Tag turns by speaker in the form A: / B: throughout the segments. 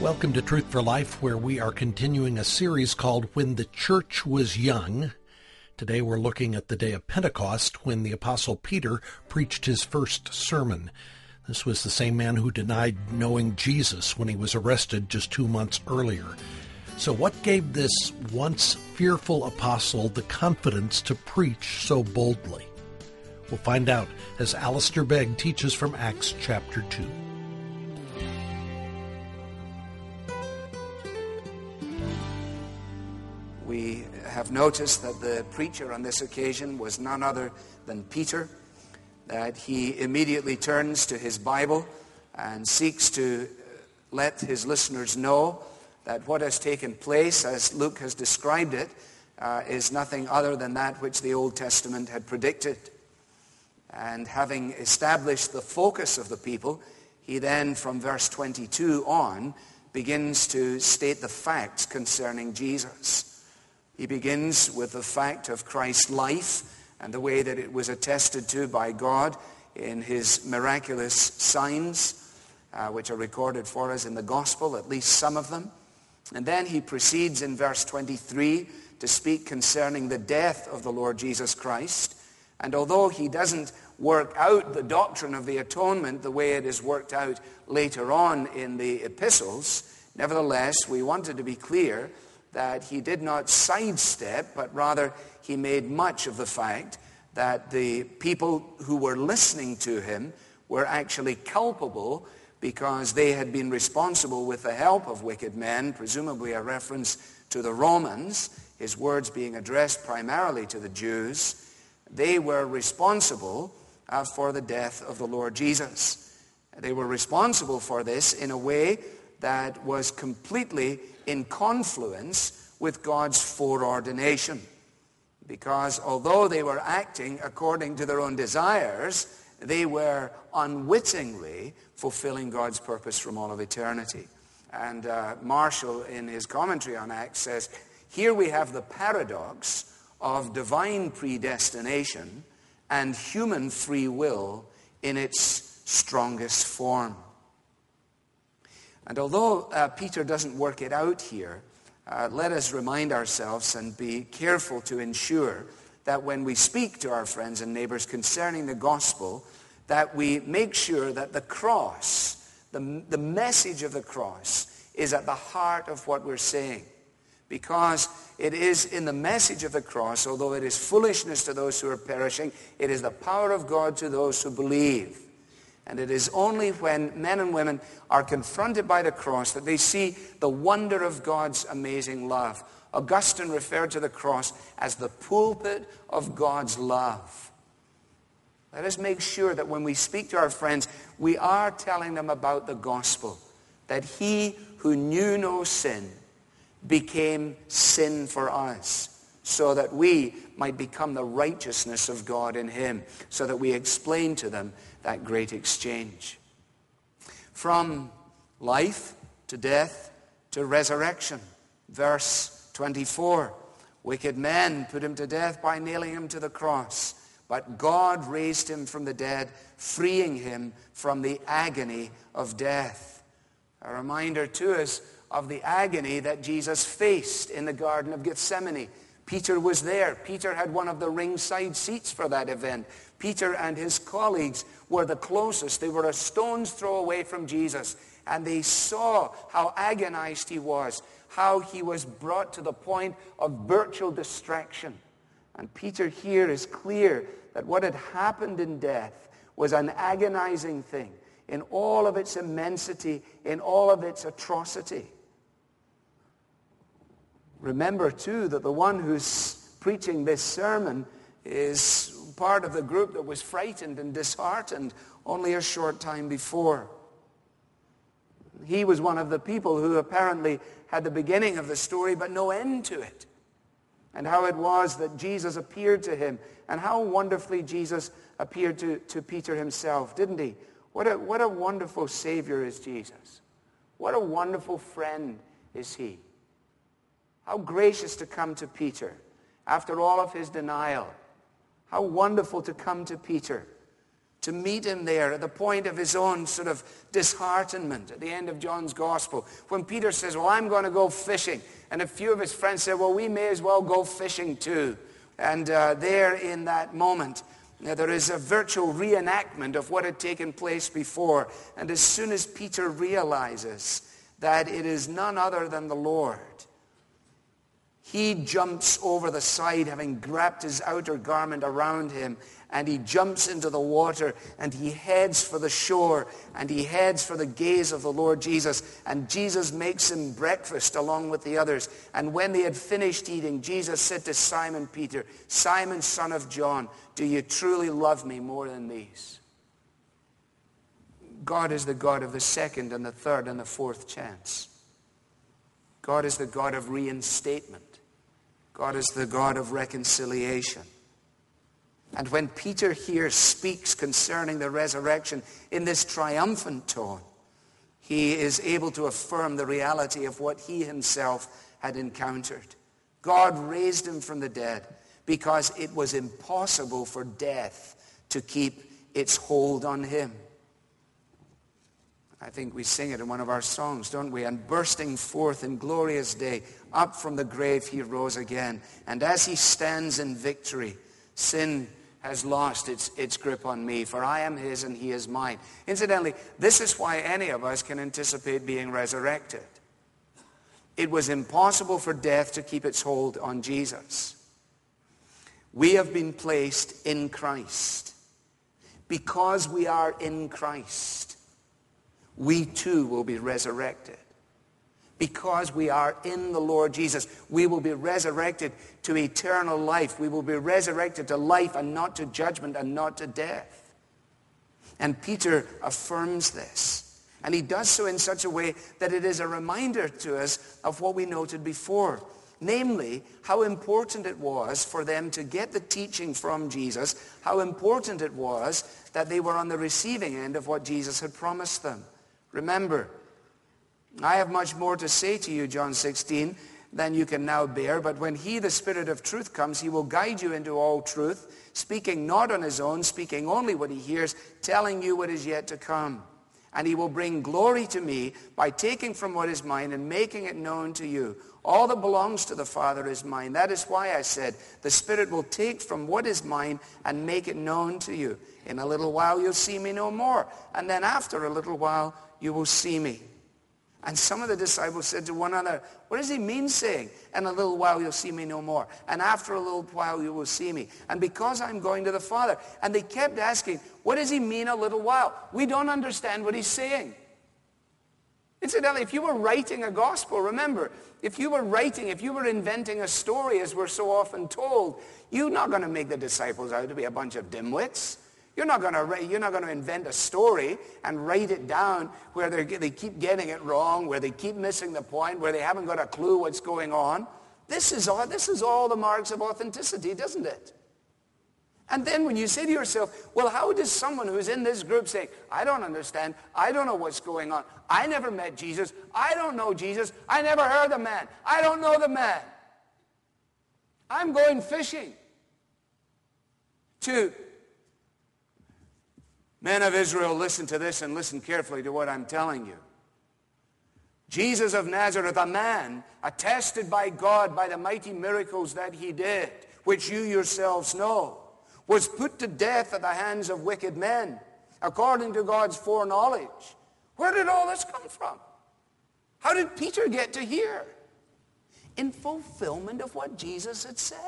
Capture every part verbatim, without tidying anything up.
A: Welcome to Truth for Life, where we are continuing a series called When the Church Was Young. Today we're looking at the day of Pentecost, when the Apostle Peter preached his first sermon. This was the same man who denied knowing Jesus when he was arrested just two months earlier. So what gave this once fearful apostle the confidence to preach so boldly? We'll find out as Alistair Begg teaches from Acts chapter two.
B: We have noticed that the preacher on this occasion was none other than Peter, that he immediately turns to his Bible and seeks to let his listeners know that what has taken place, as Luke has described it, uh, is nothing other than that which the Old Testament had predicted. And having established the focus of the people, he then, from verse twenty-two on, begins to state the facts concerning Jesus. He begins with the fact of Christ's life and the way that it was attested to by God in his miraculous signs, uh, which are recorded for us in the gospel, at least some of them. And then he proceeds in verse twenty-three to speak concerning the death of the Lord Jesus Christ. And although he doesn't work out the doctrine of the atonement the way it is worked out later on in the epistles, nevertheless, we wanted to be clear that he did not sidestep, but rather he made much of the fact that the people who were listening to him were actually culpable because they had been responsible with the help of wicked men, presumably a reference to the Romans, his words being addressed primarily to the Jews. They were responsible uh, for the death of the Lord Jesus. They were responsible for this in a way that was completely in confluence with God's foreordination. Because although they were acting according to their own desires, they were unwittingly fulfilling God's purpose from all of eternity. And uh, Marshall, in his commentary on Acts, says, here we have the paradox of divine predestination and human free will in its strongest form. And although uh, Peter doesn't work it out here, uh, let us remind ourselves and be careful to ensure that when we speak to our friends and neighbors concerning the gospel, that we make sure that the cross, the, the message of the cross, is at the heart of what we're saying. Because it is in the message of the cross, although it is foolishness to those who are perishing, it is the power of God to those who believe. And it is only when men and women are confronted by the cross that they see the wonder of God's amazing love. Augustine referred to the cross as the pulpit of God's love. Let us make sure that when we speak to our friends, we are telling them about the gospel, that he who knew no sin became sin for us, so that we might become the righteousness of God in him, so that we explain to them that great exchange. From life to death to resurrection. Verse twenty-four, wicked men put him to death by nailing him to the cross, but God raised him from the dead, freeing him from the agony of death. A reminder to us of the agony that Jesus faced in the Garden of Gethsemane. Peter was there. Peter had one of the ringside seats for that event. Peter and his colleagues were the closest. They were a stone's throw away from Jesus. And they saw how agonized he was, how he was brought to the point of virtual distraction. And Peter here is clear that what had happened in death was an agonizing thing in all of its immensity, in all of its atrocity. Remember, too, that the one who's preaching this sermon is part of the group that was frightened and disheartened only a short time before. He was one of the people who apparently had the beginning of the story but no end to it. And how it was that Jesus appeared to him, and how wonderfully Jesus appeared to, to Peter himself, didn't he? What a, what a wonderful Savior is Jesus. What a wonderful friend is he. How gracious to come to Peter after all of his denial. How wonderful to come to Peter, to meet him there at the point of his own sort of disheartenment at the end of John's gospel. When Peter says, well, I'm going to go fishing. And a few of his friends said, well, we may as well go fishing too. And uh, there in that moment, uh, there is a virtual reenactment of what had taken place before. And as soon as Peter realizes that it is none other than the Lord, he jumps over the side, having wrapped his outer garment around him, and he jumps into the water, and he heads for the shore, and he heads for the gaze of the Lord Jesus. And Jesus makes him breakfast along with the others. And when they had finished eating, Jesus said to Simon Peter, Simon, son of John, do you truly love me more than these? God is the God of the second and the third and the fourth chance. God is the God of reinstatement. God is the God of reconciliation. And when Peter here speaks concerning the resurrection in this triumphant tone, he is able to affirm the reality of what he himself had encountered. God raised him from the dead because it was impossible for death to keep its hold on him. I think we sing it in one of our songs, don't we? And bursting forth in glorious day, up from the grave he rose again. And as he stands in victory, sin has lost its, its grip on me, for I am his and he is mine. Incidentally, this is why any of us can anticipate being resurrected. It was impossible for death to keep its hold on Jesus. We have been placed in Christ. Because we are in Christ, we too will be resurrected. Because we are in the Lord Jesus, we will be resurrected to eternal life. We will be resurrected to life and not to judgment and not to death. And Peter affirms this. And he does so in such a way that it is a reminder to us of what we noted before. Namely, how important it was for them to get the teaching from Jesus, how important it was that they were on the receiving end of what Jesus had promised them. Remember, I have much more to say to you, John sixteen, than you can now bear. But when he, the Spirit of truth, comes, he will guide you into all truth, speaking not on his own, speaking only what he hears, telling you what is yet to come. And he will bring glory to me by taking from what is mine and making it known to you. All that belongs to the Father is mine. That is why I said, the Spirit will take from what is mine and make it known to you. In a little while you'll see me no more. And then after a little while you will see me. And some of the disciples said to one another, what does he mean saying, in a little while you'll see me no more, and after a little while you will see me, and because I'm going to the Father? And they kept asking, what does he mean a little while? We don't understand what he's saying. Incidentally, if you were writing a gospel, remember, if you were writing, if you were inventing a story, as we're so often told, you're not going to make the disciples out to be a bunch of dimwits. You're not going to you're not going to invent a story and write it down where they they keep getting it wrong, where they keep missing the point, where they haven't got a clue what's going on. This is all this is all the marks of authenticity, doesn't it? And then when you say to yourself, well, how does someone who's in this group say, I don't understand, I don't know what's going on, I never met Jesus, I don't know Jesus, I never heard the man, I don't know the man, I'm going fishing. To men of Israel, listen to this and listen carefully to what I'm telling you. Jesus of Nazareth, a man attested by God by the mighty miracles that he did, which you yourselves know, was put to death at the hands of wicked men, according to God's foreknowledge. Where did all this come from? How did Peter get to here? In fulfillment of what Jesus had said.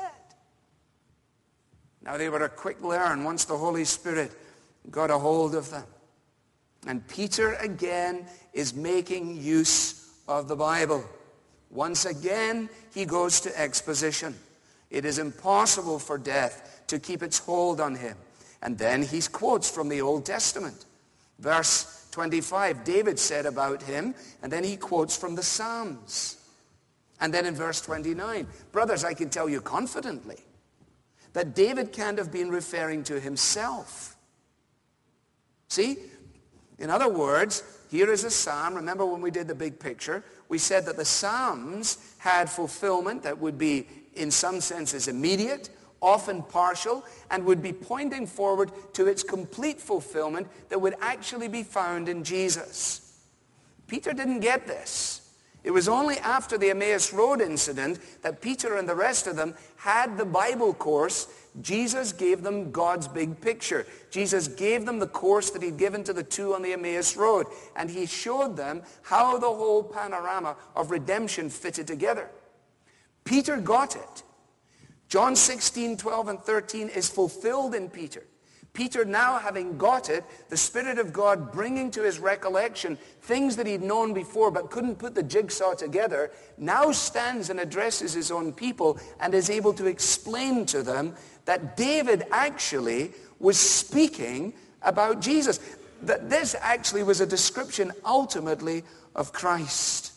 B: Now they were a quick learn once the Holy Spirit got a hold of them. And Peter again is making use of the Bible. Once again, he goes to exposition. It is impossible for death to keep its hold on him. And then he quotes from the Old Testament. Verse twenty-five, David said about him, and then he quotes from the Psalms. And then in verse twenty-nine, brothers, I can tell you confidently that David can't have been referring to himself. See? In other words, here is a psalm. Remember when we did the big picture, we said that the Psalms had fulfillment that would be in some senses immediate often partial, and would be pointing forward to its complete fulfillment that would actually be found in Jesus. Peter didn't get this. It was only after the Emmaus Road incident that Peter and the rest of them had the Bible course. Jesus gave them God's big picture. Jesus gave them the course that he'd given to the two on the Emmaus Road. And he showed them how the whole panorama of redemption fitted together. Peter got it. John sixteen, twelve, and thirteen is fulfilled in Peter. Peter, now having got it, the Spirit of God bringing to his recollection things that he'd known before but couldn't put the jigsaw together, now stands and addresses his own people and is able to explain to them that David actually was speaking about Jesus. That this actually was a description ultimately of Christ.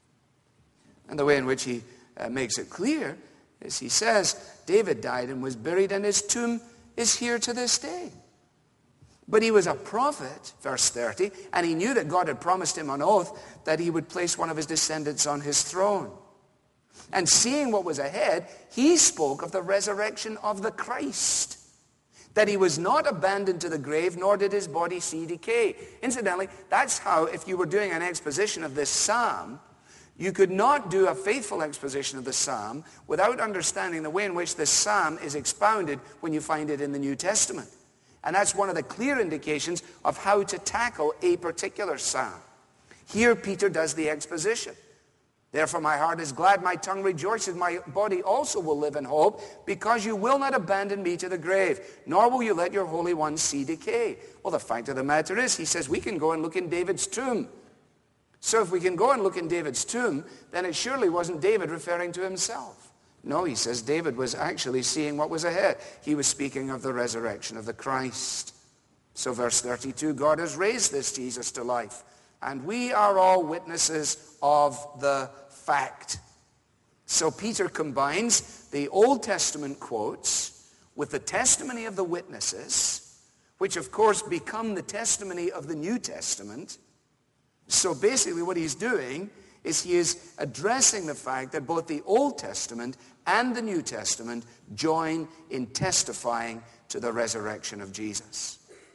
B: And the way in which he uh, makes it clear is he says, David died and was buried, and his tomb is here to this day. But he was a prophet, verse thirty, and he knew that God had promised him on oath that he would place one of his descendants on his throne. And seeing what was ahead, he spoke of the resurrection of the Christ, that he was not abandoned to the grave, nor did his body see decay. Incidentally, that's how, if you were doing an exposition of this psalm, you could not do a faithful exposition of the psalm without understanding the way in which this psalm is expounded when you find it in the New Testament. And that's one of the clear indications of how to tackle a particular psalm. Here Peter does the exposition. Therefore my heart is glad, my tongue rejoices, my body also will live in hope, because you will not abandon me to the grave, nor will you let your Holy One see decay. Well, the fact of the matter is, he says, we can go and look in David's tomb. So if we can go and look in David's tomb, then it surely wasn't David referring to himself. No, he says David was actually seeing what was ahead. He was speaking of the resurrection of the Christ. So verse thirty-two, God has raised this Jesus to life, and we are all witnesses of the fact. So Peter combines the Old Testament quotes with the testimony of the witnesses, which of course become the testimony of the New Testament. So basically what he's doing is he is addressing the fact that both the Old Testament and the New Testament join in testifying to the resurrection of Jesus.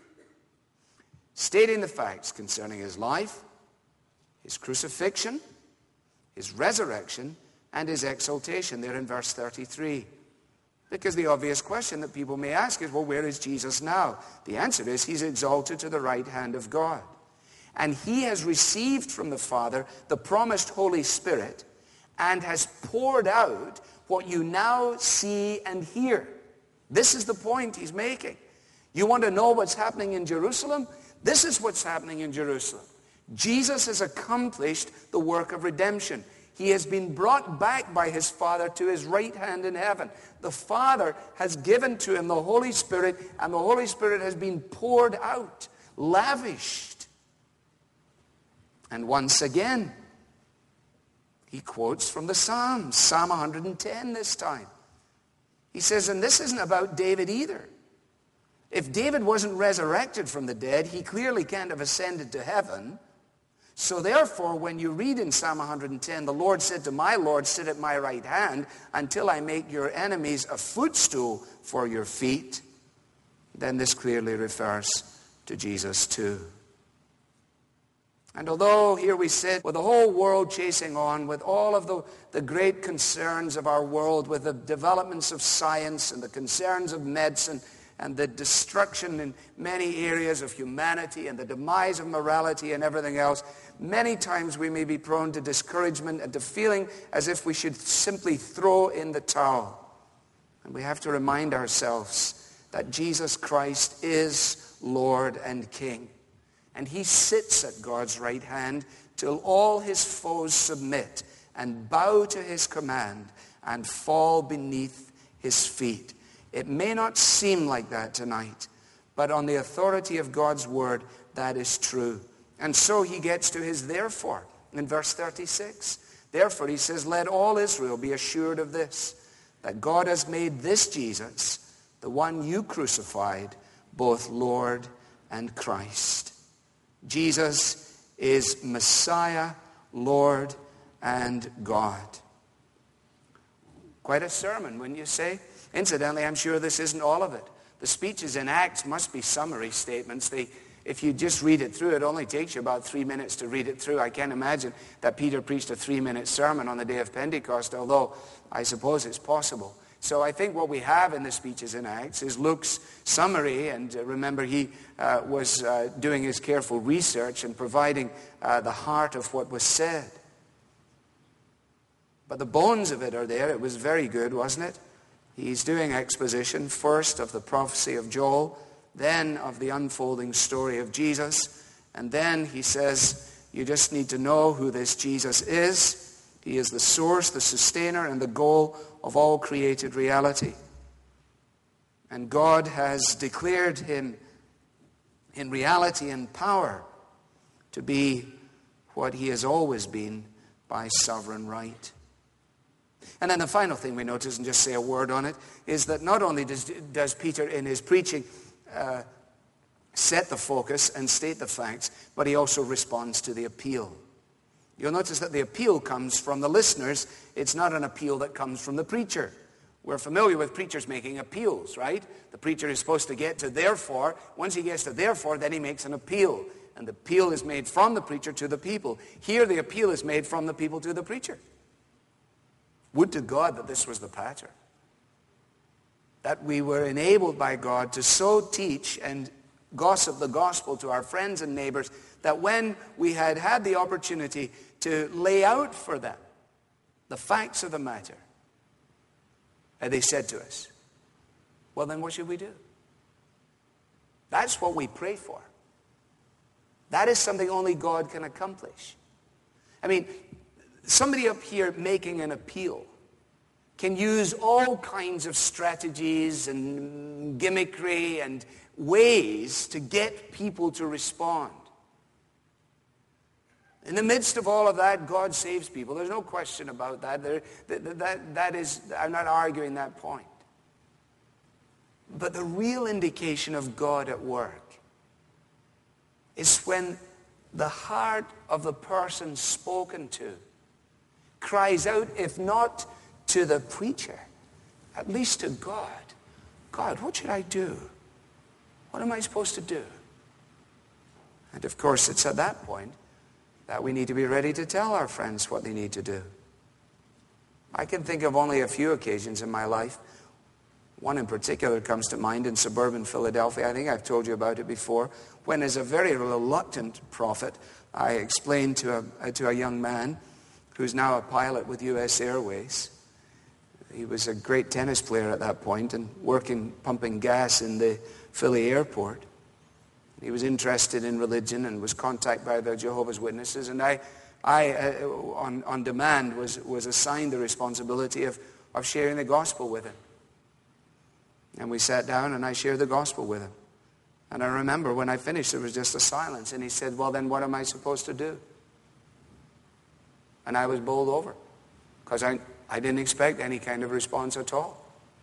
B: Stating the facts concerning his life, his crucifixion, his resurrection, and his exaltation there in verse thirty-three. Because the obvious question that people may ask is, well, where is Jesus now? The answer is, he's exalted to the right hand of God. And he has received from the Father the promised Holy Spirit and has poured out what you now see and hear. This is the point he's making. You want to know what's happening in Jerusalem? This is what's happening in Jerusalem. Jesus has accomplished the work of redemption. He has been brought back by his Father to his right hand in heaven. The Father has given to him the Holy Spirit, and the Holy Spirit has been poured out, lavished. And once again, he quotes from the Psalms, Psalm one hundred ten this time. He says, and this isn't about David either. If David wasn't resurrected from the dead, he clearly can't have ascended to heaven. So therefore, when you read in Psalm one hundred ten, the Lord said to my Lord, sit at my right hand until I make your enemies a footstool for your feet, then this clearly refers to Jesus too. And although here we sit with the whole world chasing on, with all of the, the great concerns of our world, with the developments of science and the concerns of medicine and the destruction in many areas of humanity and the demise of morality and everything else, many times we may be prone to discouragement and to feeling as if we should simply throw in the towel. And we have to remind ourselves that Jesus Christ is Lord and King. And he sits at God's right hand till all his foes submit and bow to his command and fall beneath his feet. It may not seem like that tonight, but on the authority of God's word, that is true. And so he gets to his therefore in verse thirty-six. Therefore, he says, let all Israel be assured of this, that God has made this Jesus, the one you crucified, both Lord and Christ. Jesus is Messiah, Lord, and God. Quite a sermon, wouldn't you say? Incidentally, I'm sure this isn't all of it. The speeches in Acts must be summary statements. They, if you just read it through, it only takes you about three minutes to read it through. I can't imagine that Peter preached a three-minute sermon on the day of Pentecost, although I suppose it's possible. So I think what we have in the speeches in Acts is Luke's summary, and uh, remember he uh, was uh, doing his careful research and providing uh, the heart of what was said. But the bones of it are there. It was very good, wasn't it? He's doing exposition, first of the prophecy of Joel, then of the unfolding story of Jesus, and then he says, you just need to know who this Jesus is. He is the source, the sustainer, and the goal of all created reality. And God has declared him in reality and power to be what he has always been by sovereign right. And then the final thing we notice, and just say a word on it, is that not only does, does Peter in his preaching uh, set the focus and state the facts, but he also responds to the appeal. You'll notice that the appeal comes from the listeners. It's not an appeal that comes from the preacher. We're familiar with preachers making appeals, right? The preacher is supposed to get to therefore. Once he gets to therefore, then he makes an appeal. And the appeal is made from the preacher to the people. Here the appeal is made from the people to the preacher. Would to God that this was the pattern. That we were enabled by God to so teach and gossip the gospel to our friends and neighbors that when we had had the opportunity to lay out for them the facts of the matter, and they said to us, well, then what should we do? That's what we pray for. That is something only God can accomplish. I mean, somebody up here making an appeal can use all kinds of strategies and gimmickry and ways to get people to respond. In the midst of all of that, God saves people. There's no question about that. There, that, that, that is, I'm not arguing that point. But the real indication of God at work is when the heart of the person spoken to cries out, if not to the preacher, at least to God. God, what should I do? What am I supposed to do? And of course, it's at that point that we need to be ready to tell our friends what they need to do. I can think of only a few occasions in my life. One in particular comes to mind in suburban Philadelphia. I think I've told you about it before. When as a very reluctant prophet, I explained to a, to a young man who's now a pilot with U S Airways. He was a great tennis player at that point and working, pumping gas in the Philly airport. He was interested in religion and was contacted by the Jehovah's Witnesses. And I, I uh, on, on demand, was, was assigned the responsibility of, of sharing the gospel with him. And we sat down and I shared the gospel with him. And I remember when I finished, there was just a silence. And he said, well, then what am I supposed to do? And I was bowled over because I, I didn't expect any kind of response at all.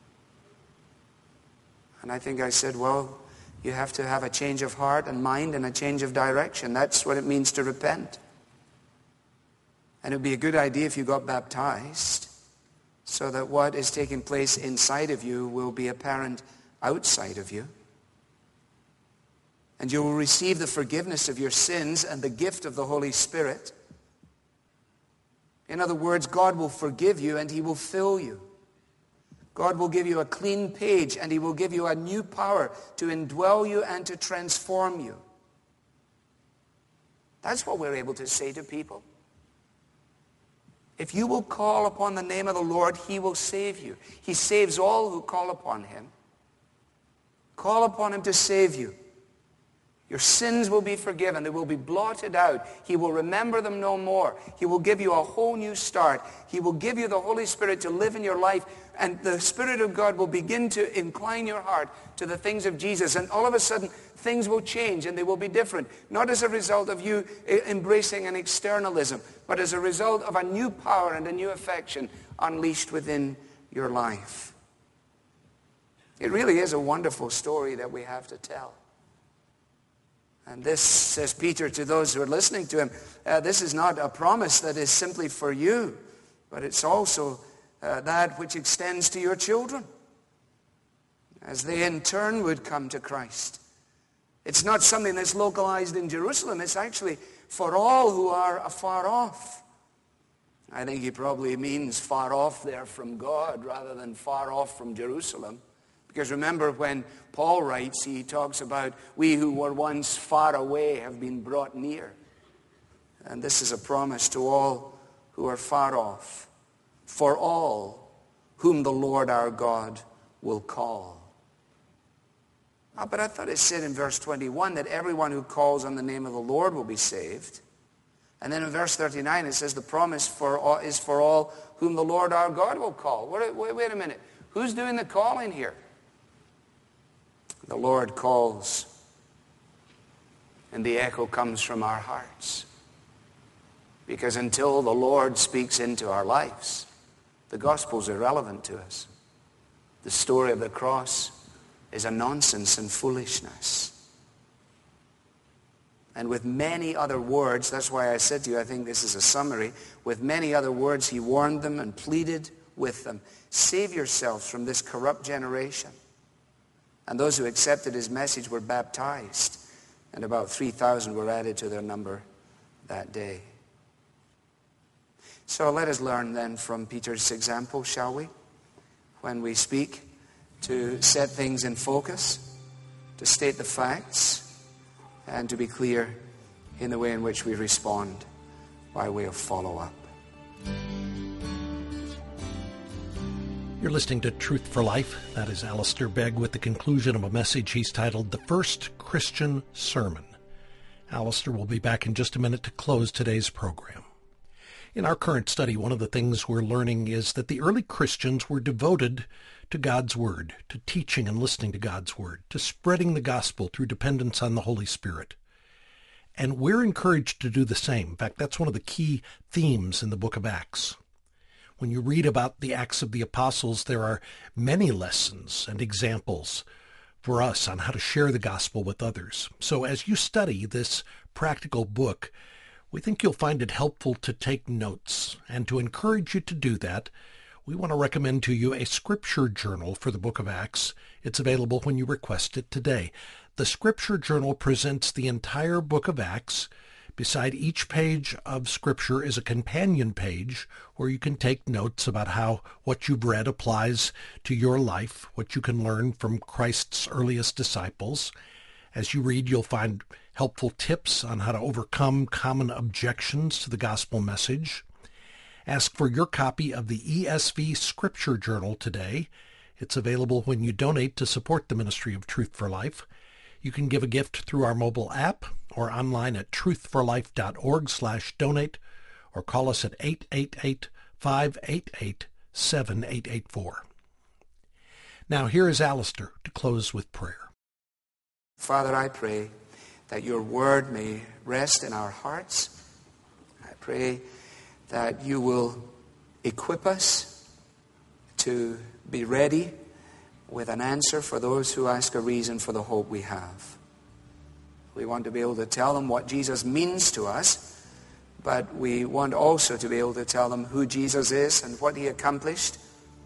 B: And I think I said, well, you have to have a change of heart and mind and a change of direction. That's what it means to repent. And it would be a good idea if you got baptized so that what is taking place inside of you will be apparent outside of you. And you will receive the forgiveness of your sins and the gift of the Holy Spirit. In other words, God will forgive you and he will fill you. God will give you a clean page and he will give you a new power to indwell you and to transform you. That's what we're able to say to people. If you will call upon the name of the Lord, he will save you. He saves all who call upon him. Call upon him to save you. Your sins will be forgiven. They will be blotted out. He will remember them no more. He will give you a whole new start. He will give you the Holy Spirit to live in your life. And the Spirit of God will begin to incline your heart to the things of Jesus. And all of a sudden, things will change and they will be different. Not as a result of you embracing an externalism, but as a result of a new power and a new affection unleashed within your life. It really is a wonderful story that we have to tell. And this, says Peter to those who are listening to him, uh, this is not a promise that is simply for you, but it's also uh, that which extends to your children. as they in turn would come to Christ. It's not something that's localized in Jerusalem. It's actually for all who are afar off. I think he probably means far off there from God rather than far off from Jerusalem. Because remember, when Paul writes, he talks about we who were once far away have been brought near. And this is a promise to all who are far off, for all whom the Lord our God will call. Oh, but I thought it said in verse twenty-one that everyone who calls on the name of the Lord will be saved. And then in verse thirty-nine it says the promise for all, is for all whom the Lord our God will call. Wait, wait, wait a minute. Who's doing the calling here? The Lord calls, and the echo comes from our hearts. Because until the Lord speaks into our lives, the gospel's irrelevant to us. The story of the cross is a nonsense and foolishness. And with many other words, that's why I said to you, I think this is a summary, with many other words he warned them and pleaded with them, save yourselves from this corrupt generation. And those who accepted his message were baptized, and about three thousand were added to their number that day. So let us learn then from Peter's example, shall we? When we speak, to set things in focus, to state the facts, and to be clear in the way in which we respond by way of follow-up.
A: You're listening to Truth for Life. That is Alistair Begg with the conclusion of a message he's titled The First Christian Sermon. Alistair will be back in just a minute to close today's program. In our current study, one of the things we're learning is that the early Christians were devoted to God's Word, to teaching and listening to God's Word, to spreading the gospel through dependence on the Holy Spirit. And we're encouraged to do the same. In fact, that's one of the key themes in the book of Acts. When you read about the Acts of the Apostles, there are many lessons and examples for us on how to share the gospel with others. So as you study this practical book, we think you'll find it helpful to take notes. And to encourage you to do that, we want to recommend to you a scripture journal for the book of Acts. It's available when you request it today. The scripture journal presents the entire book of Acts. Beside each page of Scripture is a companion page where you can take notes about how what you've read applies to your life, what you can learn from Christ's earliest disciples. As you read, you'll find helpful tips on how to overcome common objections to the gospel message. Ask for your copy of the E S V Scripture Journal today. It's available when you donate to support the ministry of Truth for Life. You can give a gift through our mobile app or online at truthforlife.org slash donate or call us at eight eight eight, five eight eight, seven eight eight four. Now here is Alistair to close with prayer.
B: Father, I pray that your word may rest in our hearts. I pray that you will equip us to be ready with an answer for those who ask a reason for the hope we have. We want to be able to tell them what Jesus means to us, but we want also to be able to tell them who Jesus is and what he accomplished.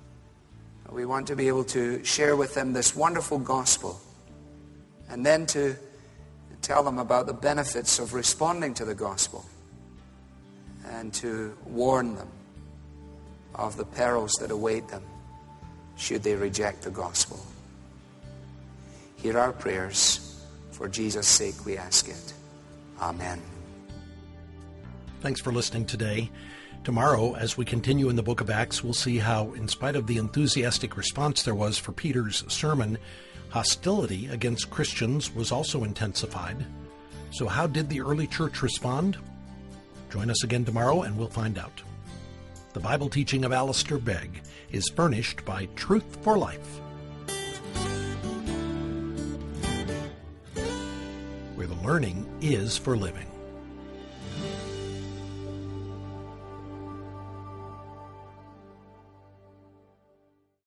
B: We want to be able to share with them this wonderful gospel, and then to tell them about the benefits of responding to the gospel, and to warn them of the perils that await them should they reject the gospel. Hear our prayers. For Jesus' sake we ask it. Amen.
A: Thanks for listening today. Tomorrow, as we continue in the book of Acts, we'll see how, in spite of the enthusiastic response there was for Peter's sermon, hostility against Christians was also intensified. So how did the early church respond? Join us again tomorrow and we'll find out. The Bible teaching of Alistair Begg is furnished by Truth for Life, where the learning is for living.